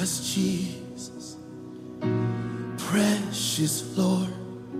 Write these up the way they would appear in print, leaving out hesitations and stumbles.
Jesus, precious Lord,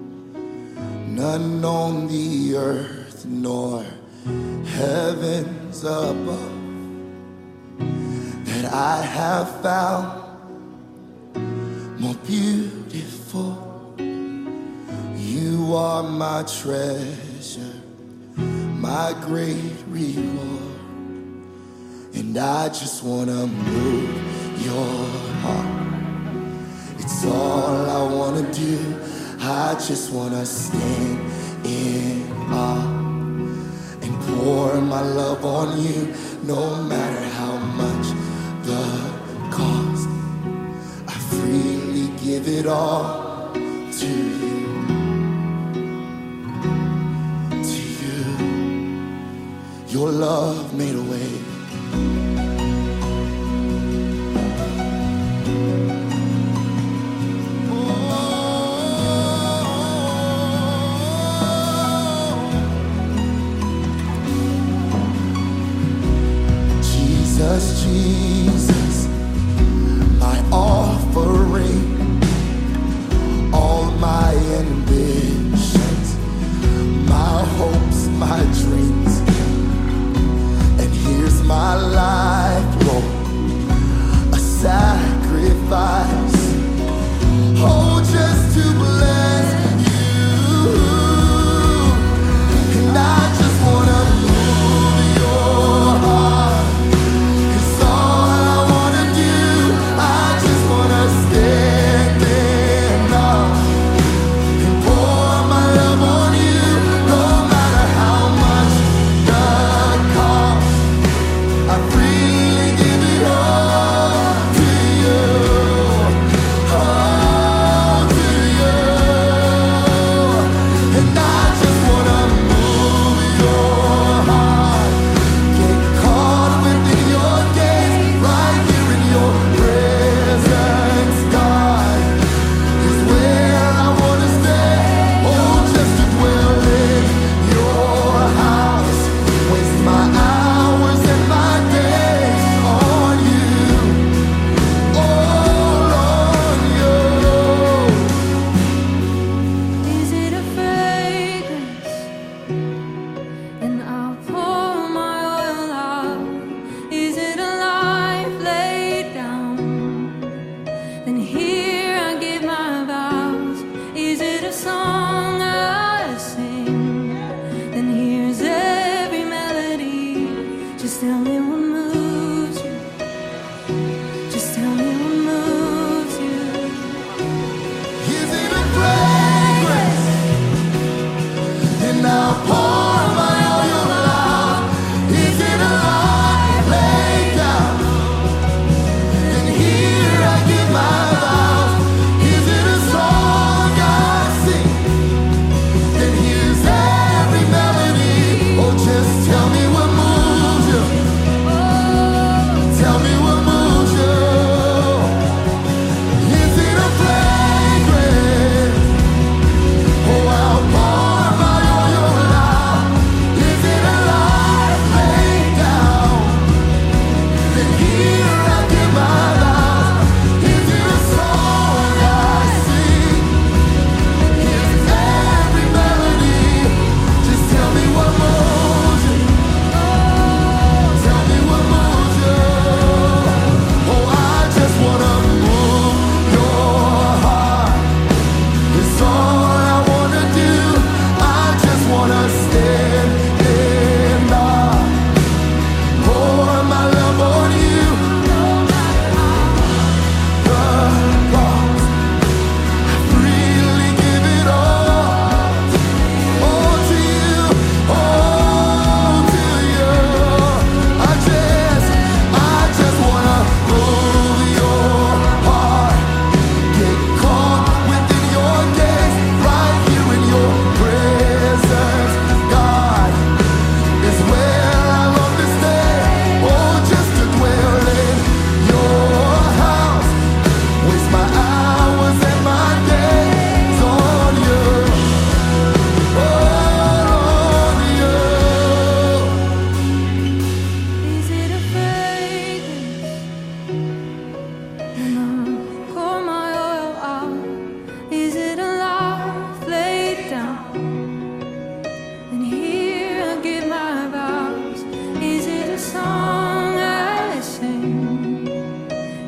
none on the earth nor heavens above that I have found more beautiful. You are my treasure, my great reward, and I just wanna move your heart. It's all I wanna do. I just wanna stand in awe and pour my love on you, no matter how much the cost. I freely give it all to you. To you. Your love made a way. Jesus, my offering, all my ambitions, my hopes, my dreams, and here's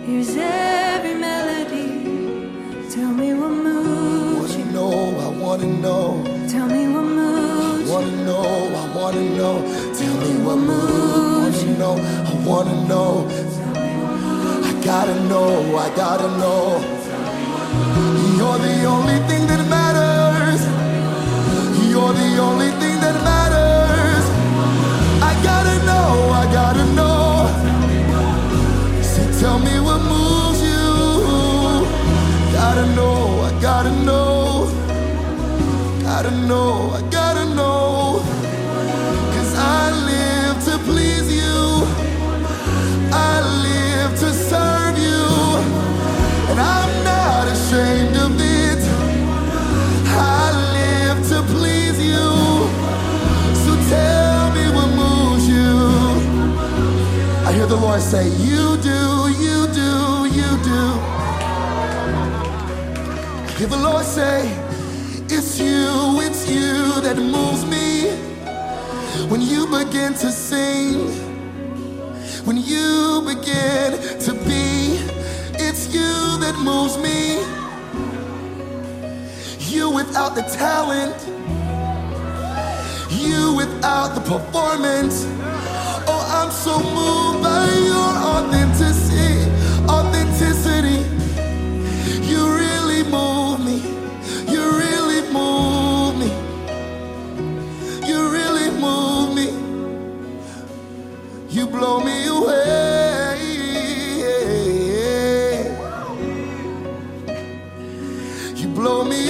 Here's every melody. Tell me what moves you. I wanna know. Tell me what moves you. I wanna know. Tell me what moves you. I wanna know. I gotta know. You're the only thing that matters. You're the only thing that matters. I gotta know. So tell me what moves you. Gotta know. I gotta know. 'Cause I live to please you. I live to serve you. And I'm not ashamed of it. I live to please you. So tell me what moves you. I hear the Lord say, you do. I hear the Lord say, it's you that moves me. When you begin to sing, when you begin to be, it's you that moves me. You without the talent, you without the performance. Oh, I'm so moved by your authenticity. You really move me. You really move me. You really move me. You blow me away. You blow me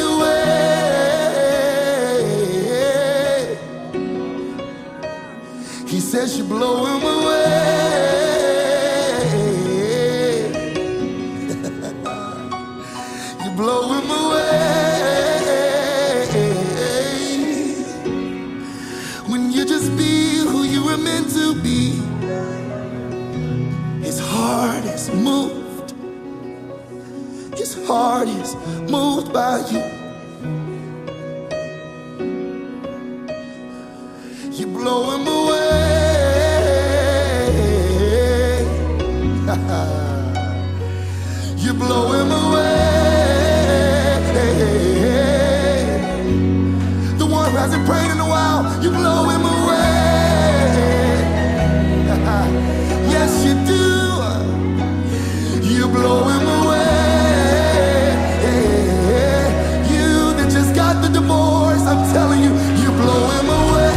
away. He says you blow him away. You blow him away. When you just be who you were meant to be. His heart is moved. His heart is moved by you. You blow him away. You blow him away. The one who hasn't prayed in a while, you blow him away. Yes, you do. You blow him away. You that just got the divorce, I'm telling you, you blow him away.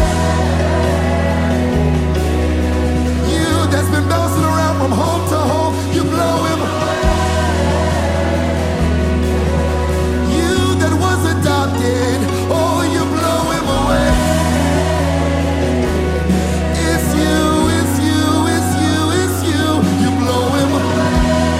You that's been bouncing around from home to home, you blow him away. You that was adopted, oh, you blow him away. It's you. You blow him away.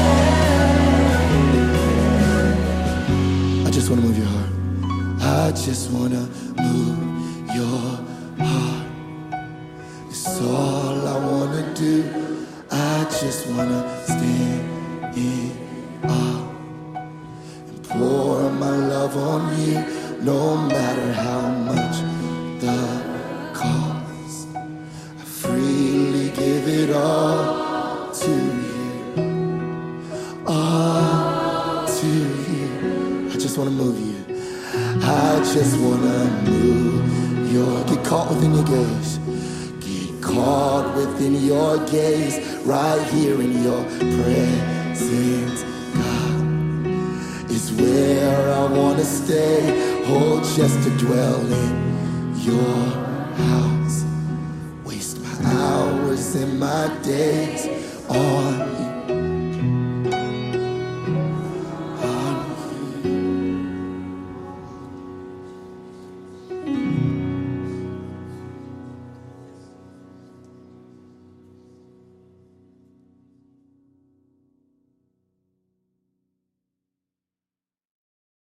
I just wanna move your heart. I just wanna move your heart. It's all I wanna do. I just wanna stand in awe and pour my love on you, no matter how much the cost. I freely give it all to you, all to you. I just wanna move you. I just wanna move your. Get caught within your gaze. Get caught within your gaze. Right here in your presence, God, is where I wanna stay. Oh, just to dwell in your house. Waste my hours and my days on